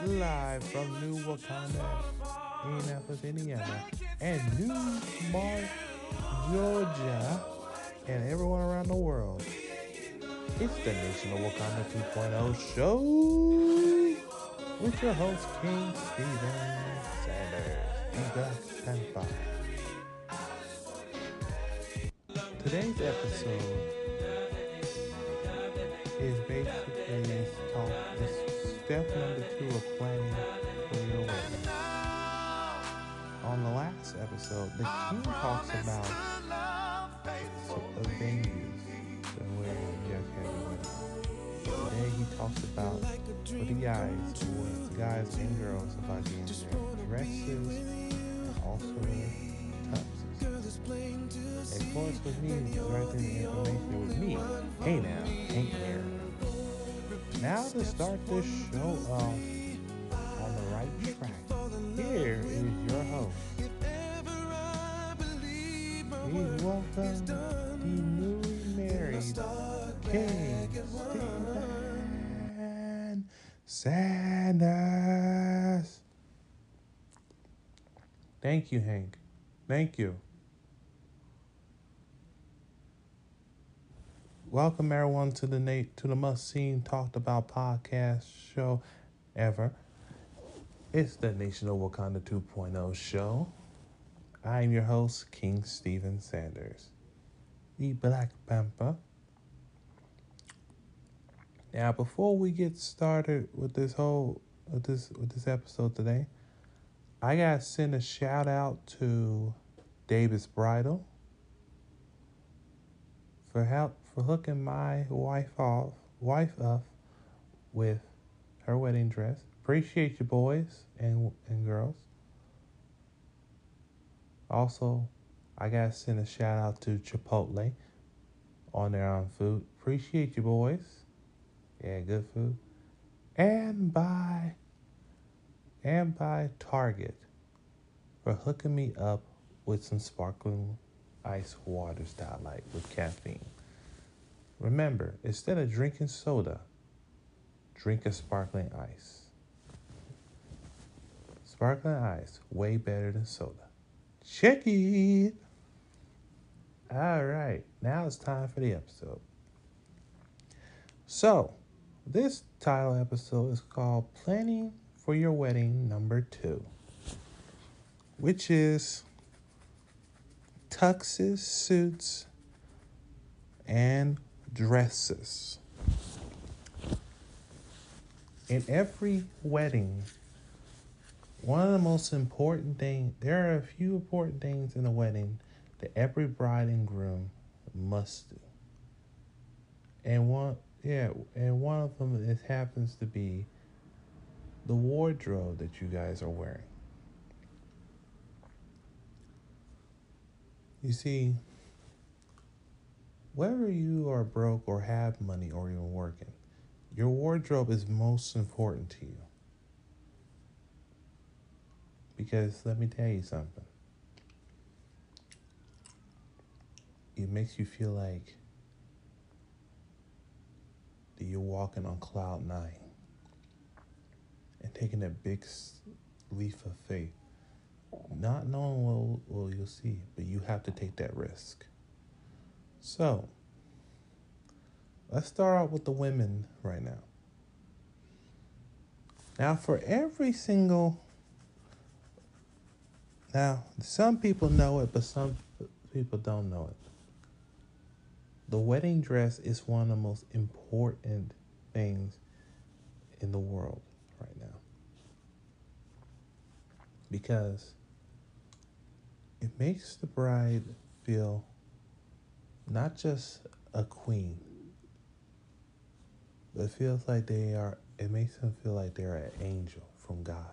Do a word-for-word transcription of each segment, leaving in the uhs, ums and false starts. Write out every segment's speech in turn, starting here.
live from New Wakanda, Indianapolis, Indiana, and New Smart, Georgia, and everyone around the world. It's the Nation of Wakanda 2.0 show with your host, King Steven Sanders, the Black Panther. Today's episode is basically this talk, this step number two of planning for your wedding. On the last episode, the king talks about so, uh, venues and where you guys have your wedding. Today he talks about for the guys, or guys and girls, about getting their dresses and also tuxes. Of course, with me, right there, the information with me. Hey now, Hank here. Now to start this show off on the right track, here is your host. Please welcome the newly married King Steven Sanders. Thank you, Hank. Thank you. Welcome everyone to the Nate to the Must Seen Talked About podcast show ever. It's the Nation of Wakanda 2.0 show. I am your host, King Steven Sanders, the Black Panther. Now, before we get started with this whole with this with this episode today, I gotta send a shout out to Davis Bridal for help for hooking my wife off wife up with her wedding dress. Appreciate you, boys and and girls. Also, I gotta send a shout out to Chipotle on their own food. Appreciate you, boys. Yeah, good food. And by and by Target for hooking me up with some sparkling ice waters that I like with caffeine. Remember, instead of drinking soda, drink a sparkling ice. Sparkling ice, way better than soda. Check it. All right, now it's time for the episode. So, this title episode is called Planning for Your Wedding Number Two, which is tuxes, suits, and dresses. In every wedding, one of the most important things, there are a few important things in a wedding that every bride and groom must do. And one, yeah, and one of them, it happens to be the wardrobe that you guys are wearing. You see, whether you are broke or have money or even working, your wardrobe is most important to you. Because let me tell you something. It makes you feel like that you're walking on cloud nine and taking a big leap of faith. Not knowing what, what you'll see, but you have to take that risk. So, let's start out with the women right now. Now, for every single... Now, some people know it, but some people don't know it. The wedding dress is one of the most important things in the world right now. Because it makes the bride feel not just a queen, but it feels like they are, it makes them feel like they're an angel from God.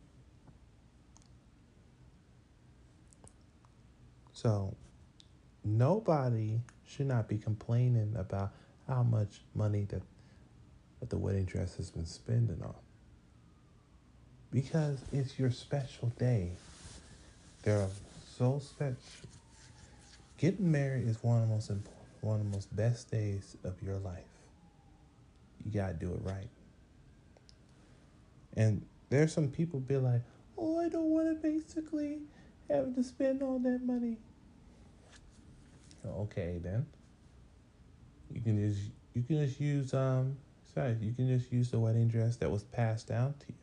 So, nobody should not be complaining about how much money that, that the wedding dress has been spending on. Because it's your special day. They're so special. Getting married is one of the most important, one of the most best days of your life. You gotta do it right. And There's some people be like, oh, I don't want to basically have to spend all that money. Okay, then you can just you can just use um sorry you can just use the wedding dress that was passed down to you.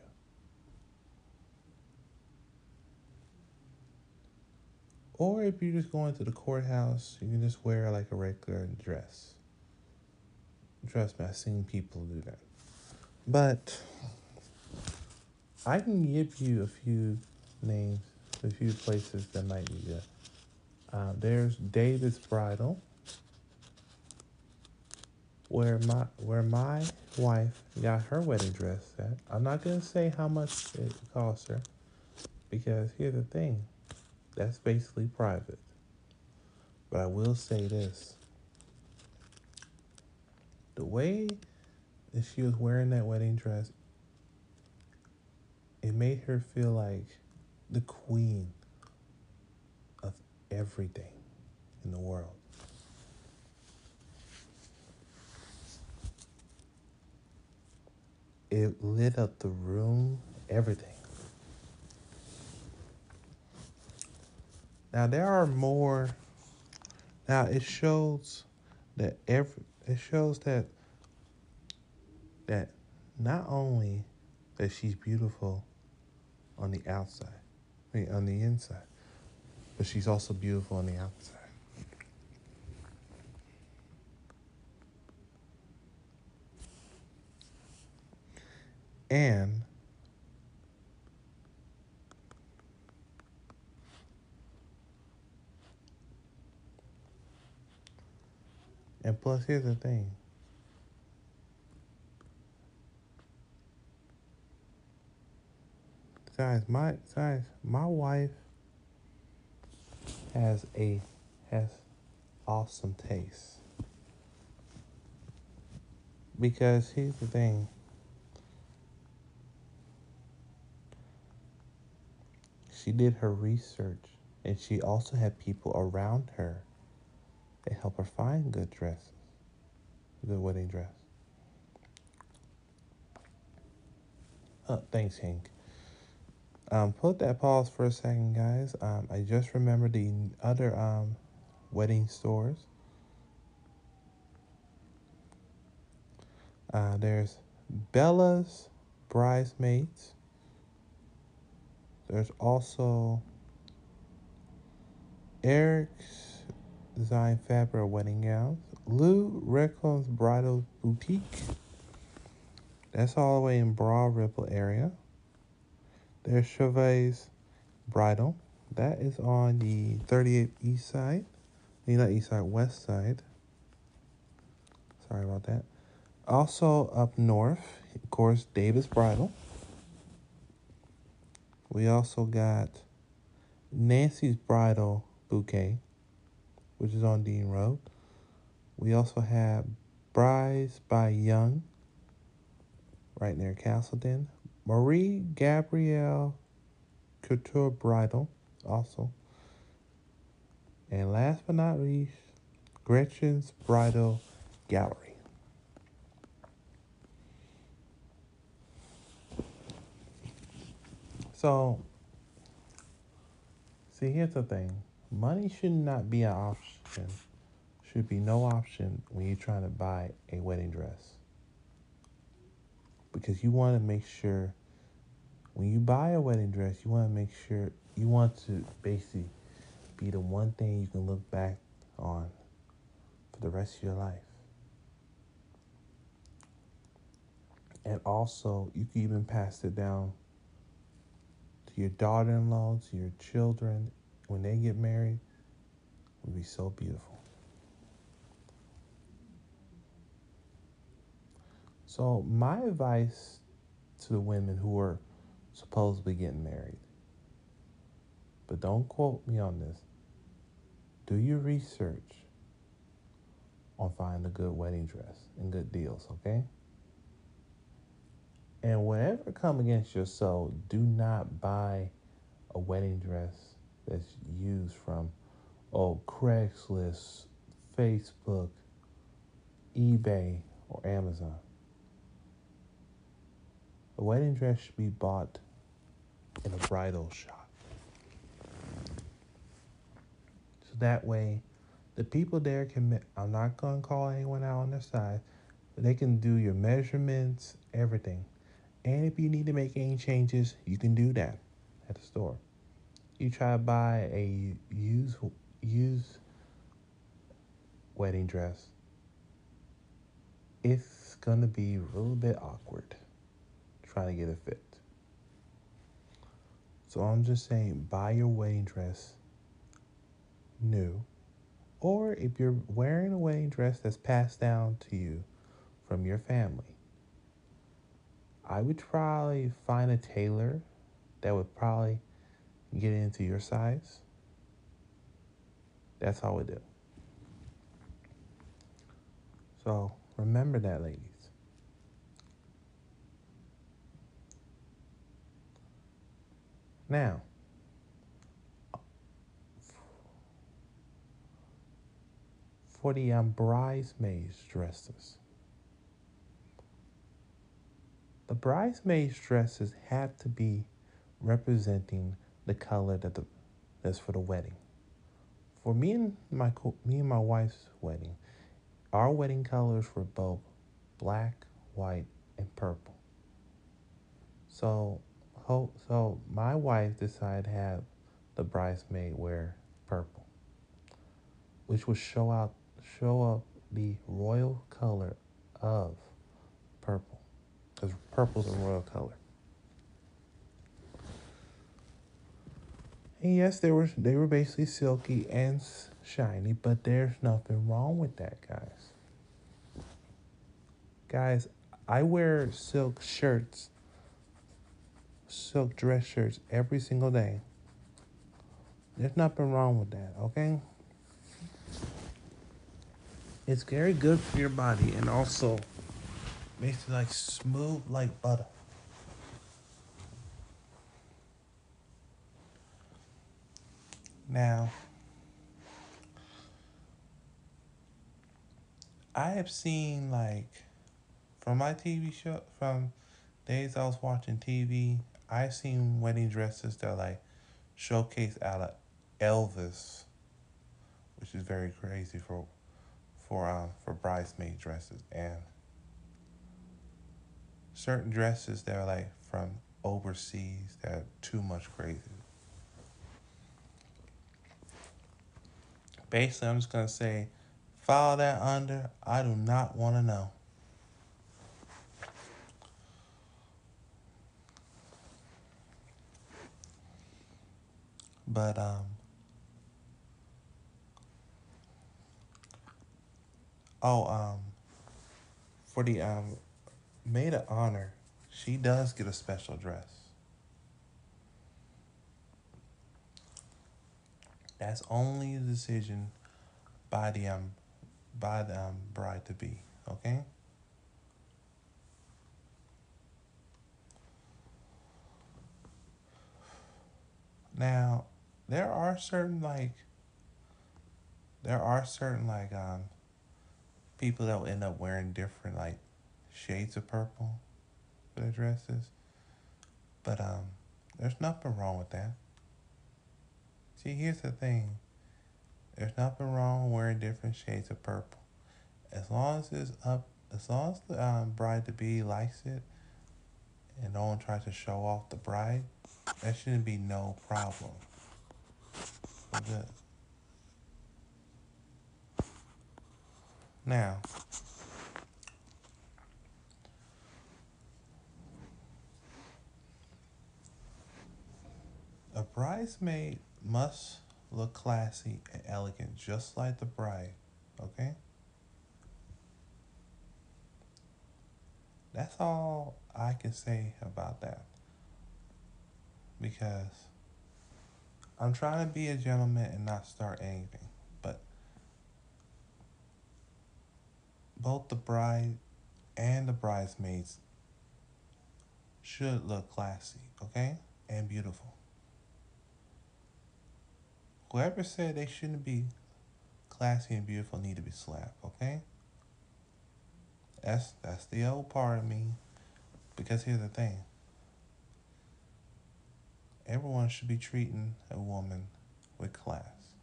Or if you're just going to the courthouse, you can just wear like a regular dress. Trust me, I've seen people do that. But I can give you a few names, a few places that might be good. Uh, there's David's Bridal, where my where my wife got her wedding dress at. I'm not gonna say how much it cost her because here's the thing, that's basically private. But I will say this: the way that she was wearing that wedding dress, it made her feel like the queen of everything in the world. It lit up the room, everything. Now there are more. Now it shows that every it shows that that not only that she's beautiful on the outside, I mean on the inside, but she's also beautiful on the outside. And and plus here's the thing. Guys, my guys, my wife has a has awesome taste. Because here's the thing. She did her research and she also had people around her that help her find good dresses, good wedding dress. Oh, thanks, Hank. Um, put that pause for a second, guys. Um, I just remembered the other um, wedding stores. Uh, there's Bella's Bridesmaids. There's also Eric's Design Fabric Wedding Gowns. Lou Reckland's Bridal Boutique. That's all the way in Broad Ripple area. There's Chevet's Bridal. That is on the thirty-eighth East Side. I mean, not East Side, West Side. Sorry about that. Also up north, of course, Davis Bridal. We also got Nancy's Bridal Bouquet, which is on Dean Road. We also have Brides by Young, right near Castleton. Marie Gabrielle Couture Bridal, also. And last but not least, Gretchen's Bridal Gallery. So, see, here's the thing. Money should not be an option. Should be no option when you're trying to buy a wedding dress. Because you want to make sure, when you buy a wedding dress, you want to make sure, you want to basically be the one thing you can look back on for the rest of your life. And also, you can even pass it down to your daughter-in-law, to your children. When they get married, it will be so beautiful. So my advice to the women who are supposedly getting married, but don't quote me on this, do your research on finding a good wedding dress and good deals, okay? And whatever come against your soul, do not buy a wedding dress that's used from, oh, Craigslist, Facebook, eBay, or Amazon. A wedding dress should be bought in a bridal shop. So that way, the people there can, I'm not going to call anyone out on their side, but they can do your measurements, everything. And if you need to make any changes, you can do that at the store. You try to buy a used, used wedding dress, it's going to be a little bit awkward trying to get it fit. So I'm just saying, buy your wedding dress new. Or if you're wearing a wedding dress that's passed down to you from your family, I would probably find a tailor that would probably get into your size. That's all we do. So remember that, ladies. Now, for the um, bridesmaids dresses, the bridesmaids dresses have to be representing the color that the that's for the wedding. For me and my me and my wife's wedding, our wedding colors were both black, white, and purple. So, so my wife decided to have the bridesmaid wear purple, which would show out show up the royal color of purple, because purple's a royal color. And yes, they were they were basically silky and shiny, but there's nothing wrong with that, guys. Guys, I wear silk shirts, silk dress shirts every single day. There's nothing wrong with that, okay? It's very good for your body and also makes it like smooth like butter. Now, I have seen like from my T V show, from days I was watching T V, I've seen wedding dresses that like showcase out of Elvis, which is very crazy for for um for bridesmaid dresses, and certain dresses that are like from overseas that are too much crazy. Basically, I'm just gonna say, file that under. I do not want to know. But um, oh um, for the um maid of honor, she does get a special dress. That's only a decision by the um by the um, bride to be. Okay. Now, there are certain like there are certain like um people that will end up wearing different like shades of purple for their dresses, but um, there's nothing wrong with that. See, here's the thing: there's nothing wrong wearing different shades of purple, as long as it's up, as long as the um, bride to be likes it, and no one tries to show off the bride. That shouldn't be no problem. Good. Now, a bridesmaid must look classy and elegant, just like the bride. Okay? That's all I can say about that. Because I'm trying to be a gentleman and not start anything. But both the bride and the bridesmaids should look classy, okay? And beautiful. Whoever said they shouldn't be classy and beautiful need to be slapped, okay? That's that's the old part of me. Because here's the thing. everyone should be treating a woman with class.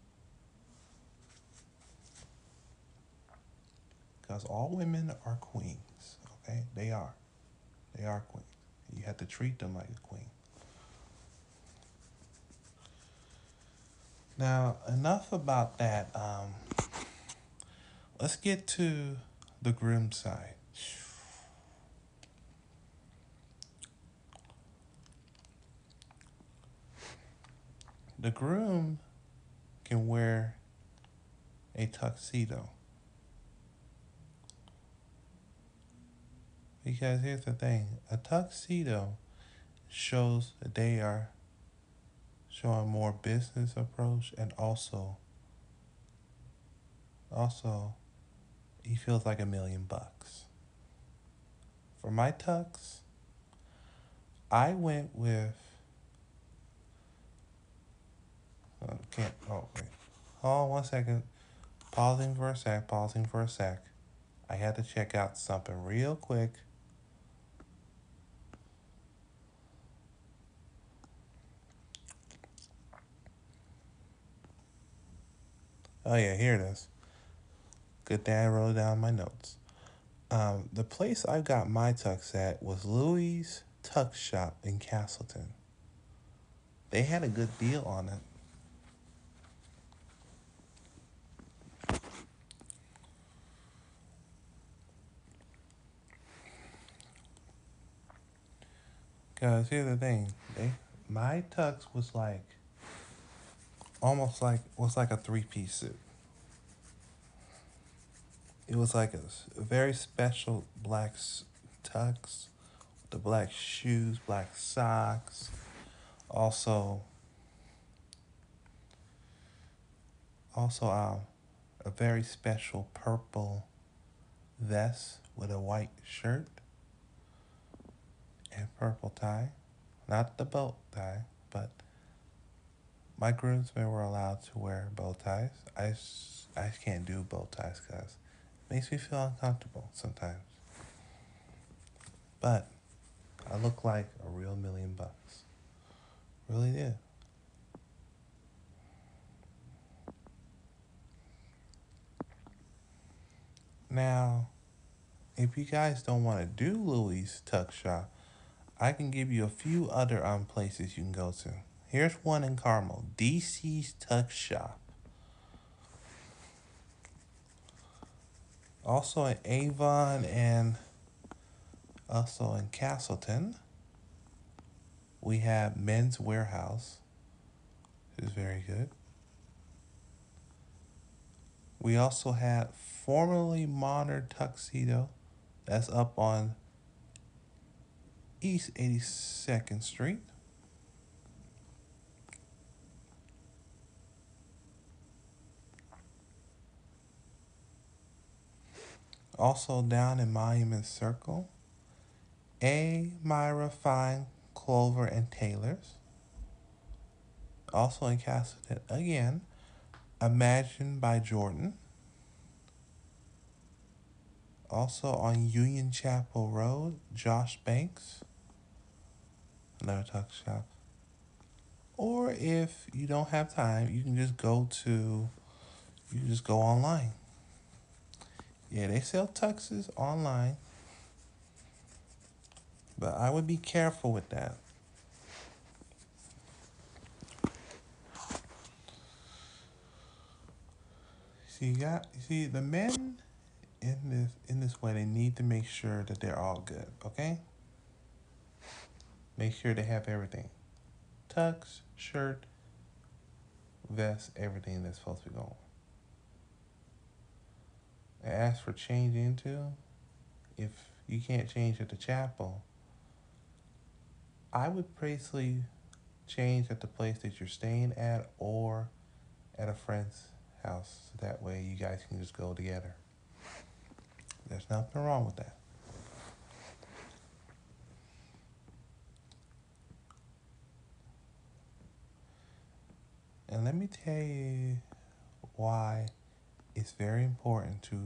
Because all women are queens, okay? They are. They are queens. You have to treat them like a queen. Now, enough about that. Um, let's get to the groom side. The groom can wear a tuxedo. Because here's the thing, a tuxedo shows that they are showing more business approach, and also also he feels like a million bucks. For my tux, I went with uh, can't oh wait. Hold on one second. Pausing for a sec, pausing for a sec. I had to check out something real quick. Oh yeah, here it is. Good thing I wrote down my notes. Um, the place I got my tux at was Louis' Tux Shop in Castleton. They had a good deal on it. Cause here's the thing, they my tux was like almost like was like a three piece suit. It was like a, a very special black tux, the black shoes, black socks, also also um a very special purple vest with a white shirt and purple tie. Not the bow tie, but my groomsmen were allowed to wear bow ties. I, I can't do bow ties because it makes me feel uncomfortable sometimes. But I look like a real million bucks. Really did. Now, if you guys don't want to do Louis' Tuck Shop, I can give you a few other um places you can go to. Here's one in Carmel, D C's Tuck Shop. Also in Avon and also in Castleton, we have Men's Warehouse, which is very good. We also have formerly Modern Tuxedo, that's up on East eighty-second Street. Also down in Monument Circle, A. Myra Fine Clover and Taylor's. Also in Castleton, again, Imagine by Jordan. Also on Union Chapel Road, Josh Banks, another tuck shop. Or if you don't have time, you can just go to, you can just go online. Yeah, they sell tuxes online, but I would be careful with that. See, you got, you see, the men in this in this way, they need to make sure that they're all good. Okay. Make sure they have everything: tux, shirt, vest, everything that's supposed to be going. And as for changing into, if you can't change at the chapel, I would basically change at the place that you're staying at or at a friend's house. So that way you guys can just go together. There's nothing wrong with that. And let me tell you why it's very important to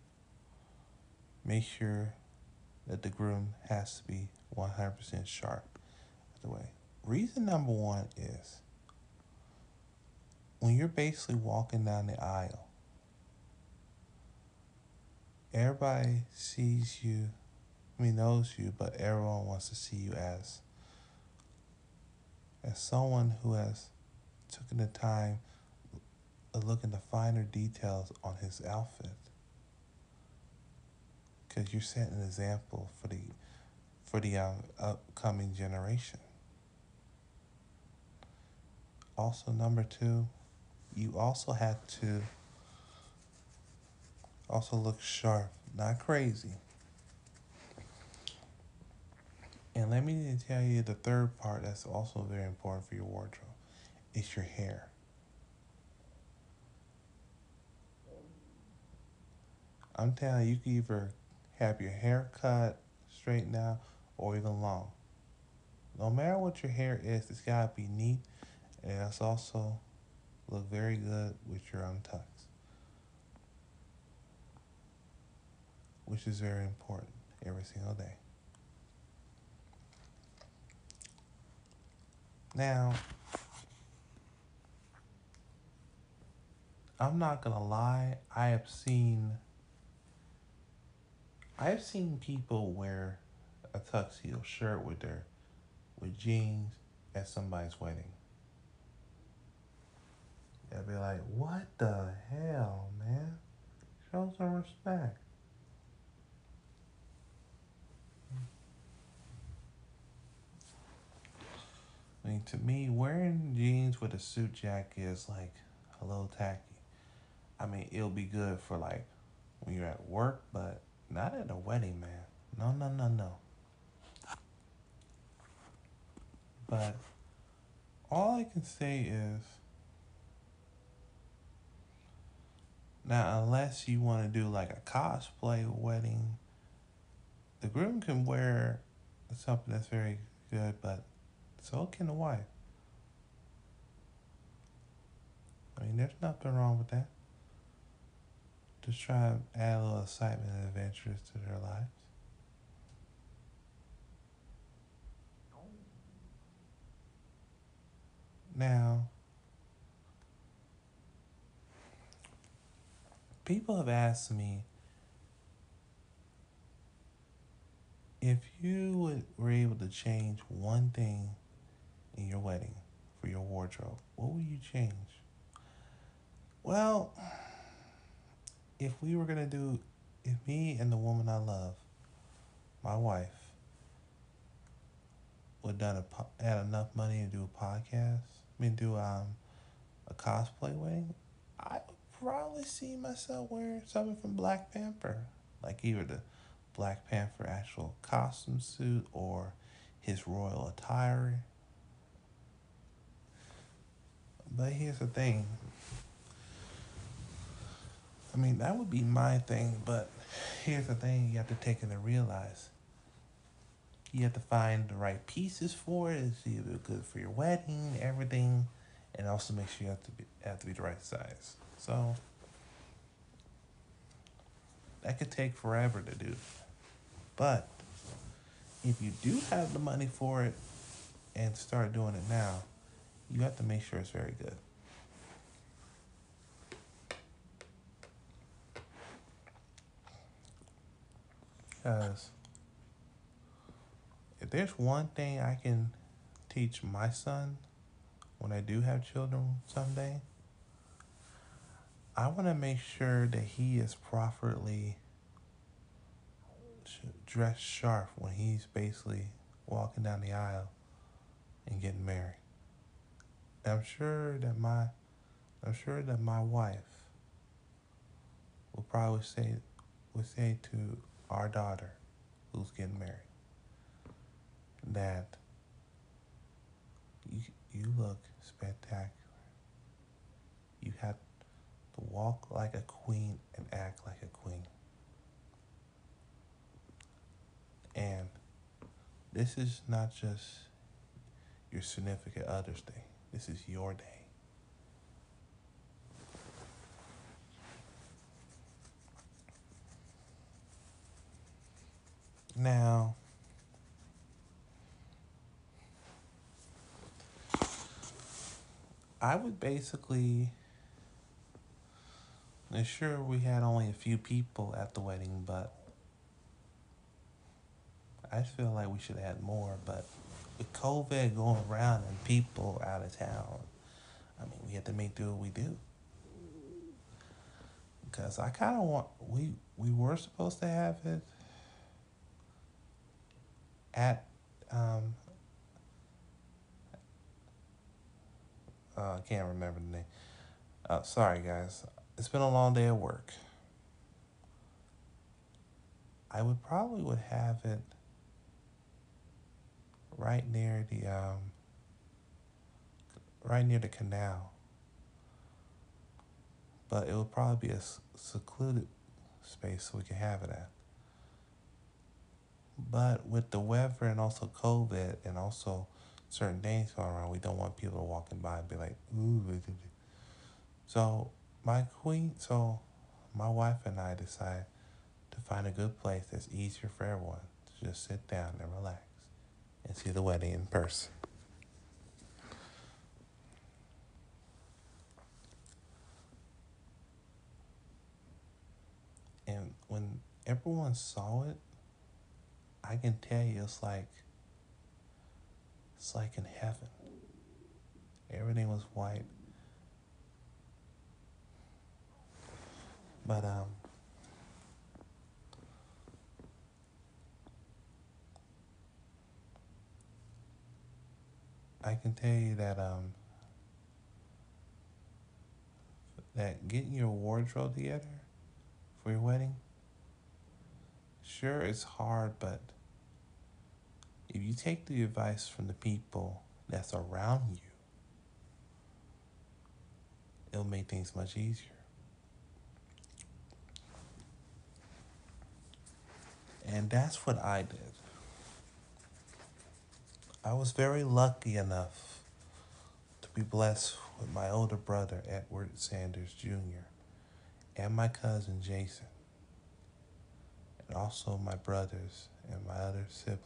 make sure that the groom has to be one hundred percent sharp the way. Reason number one is when you're basically walking down the aisle, everybody sees you, I mean knows you, but everyone wants to see you as as someone who has taken the time to look into finer details on his outfit. Because you're setting an example for the for the um, upcoming generation. Also, number two, you also have to also look sharp, not crazy. And let me tell you the third part that's also very important for your wardrobe. It's your hair. I'm telling you, you can either have your hair cut, straightened out, or even long. No matter what your hair is, it's gotta be neat, and it's also look very good with your untucks, which is very important every single day. Now, I'm not gonna lie, I have seen I have seen people wear a tuxedo shirt with their with jeans at somebody's wedding. They'll be like, what the hell, man? Show some respect. I mean, to me, wearing jeans with a suit jacket is like a little tacky. I mean, it'll be good for like when you're at work, but not at a wedding, man. No, no, no, no. But all I can say is now, unless you want to do like a cosplay wedding, the groom can wear something that's very good, but so can the wife. I mean, there's nothing wrong with that. Just try to add a little excitement and adventures to their lives. Now, people have asked me if you would, were able to change one thing in your wedding for your wardrobe, what would you change? Well, if we were gonna do, if me and the woman I love, my wife, would done a, had enough money to do a podcast, I mean do um a cosplay wedding, I would probably see myself wearing something from Black Panther, like either the Black Panther actual costume suit or his royal attire. But here's the thing. I mean, that would be my thing, but here's the thing you have to take into realize. You have to find the right pieces for it. It's either good for your wedding, everything, and also make sure you have to be have to be the right size. So that could take forever to do. But if you do have the money for it and start doing it now, you have to make sure it's very good. Because if there's one thing I can teach my son when I do have children someday, I want to make sure that he is properly dressed sharp when he's basically walking down the aisle and getting married. I'm sure that my I'm sure that my wife will probably say would say to our daughter who's getting married that you you look spectacular. You have to walk like a queen and act like a queen. And this is not just your significant other's day. This is your day. Now, I would basically, and sure, we had only a few people at the wedding, but I feel like we should have had more. But with COVID going around and people out of town, I mean, we had to make do what we do. Because I kind of want, we, we were supposed to have it at, um, uh, I can't remember the name. Uh, sorry, guys. It's been a long day at work. I would probably would have it right near the um, right near the canal, but it would probably be a secluded space so we could have it at. But with the weather and also COVID and also certain things going around, we don't want people walking by and be like, ooh. So my queen, so my wife and I decided to find a good place that's easier for everyone to just sit down and relax and see the wedding in person. And when everyone saw it, I can tell you it's like it's like in heaven. Everything was white. But um I can tell you that um that getting your wardrobe together for your wedding, sure it's hard, but if you take the advice from the people that's around you, it'll make things much easier. And that's what I did. I was very lucky enough to be blessed with my older brother, Edward Sanders Junior, and my cousin, Jason, and also my brothers and my other siblings,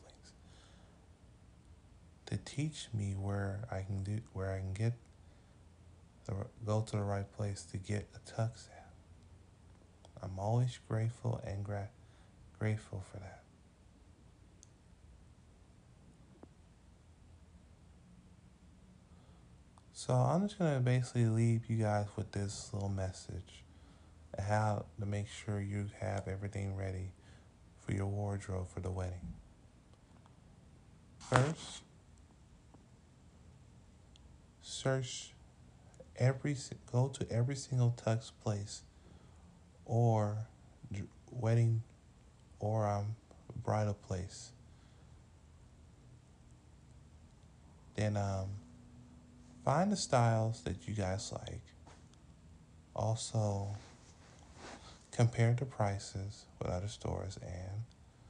to teach me where I can do, where I can get, the, go to the right place to get a tux at. I'm always grateful and gra- grateful for that. So I'm just gonna basically leave you guys with this little message of how to make sure you have everything ready for your wardrobe for the wedding. First, search every go to every single tux place or wedding or um bridal place. Then um find the styles that you guys like. Also, compare the prices with other stores and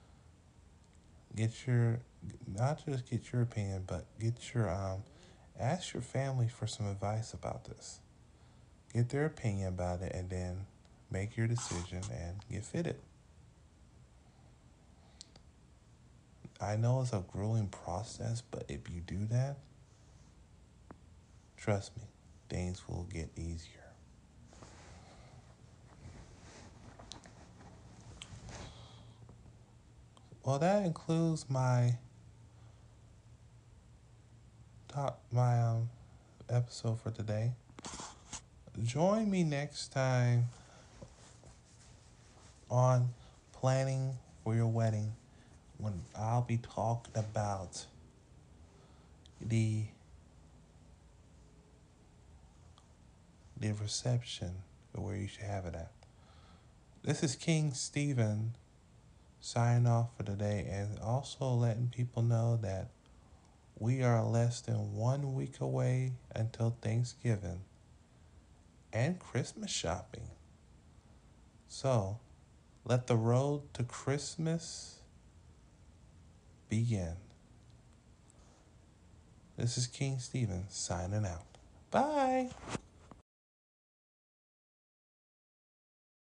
get your, not just get your opinion, but get your, um, ask your family for some advice about this. Get their opinion about it and then make your decision and get fitted. I know it's a grueling process, but if you do that, trust me, things will get easier. Well, that includes my top my um episode for today. Join me next time on planning for your wedding when I'll be talking about the the reception or where you should have it at. This is King Stephen signing off for today and also letting people know that we are less than one week away until Thanksgiving and Christmas shopping. So, let the road to Christmas begin. This is King Stephen signing out. Bye.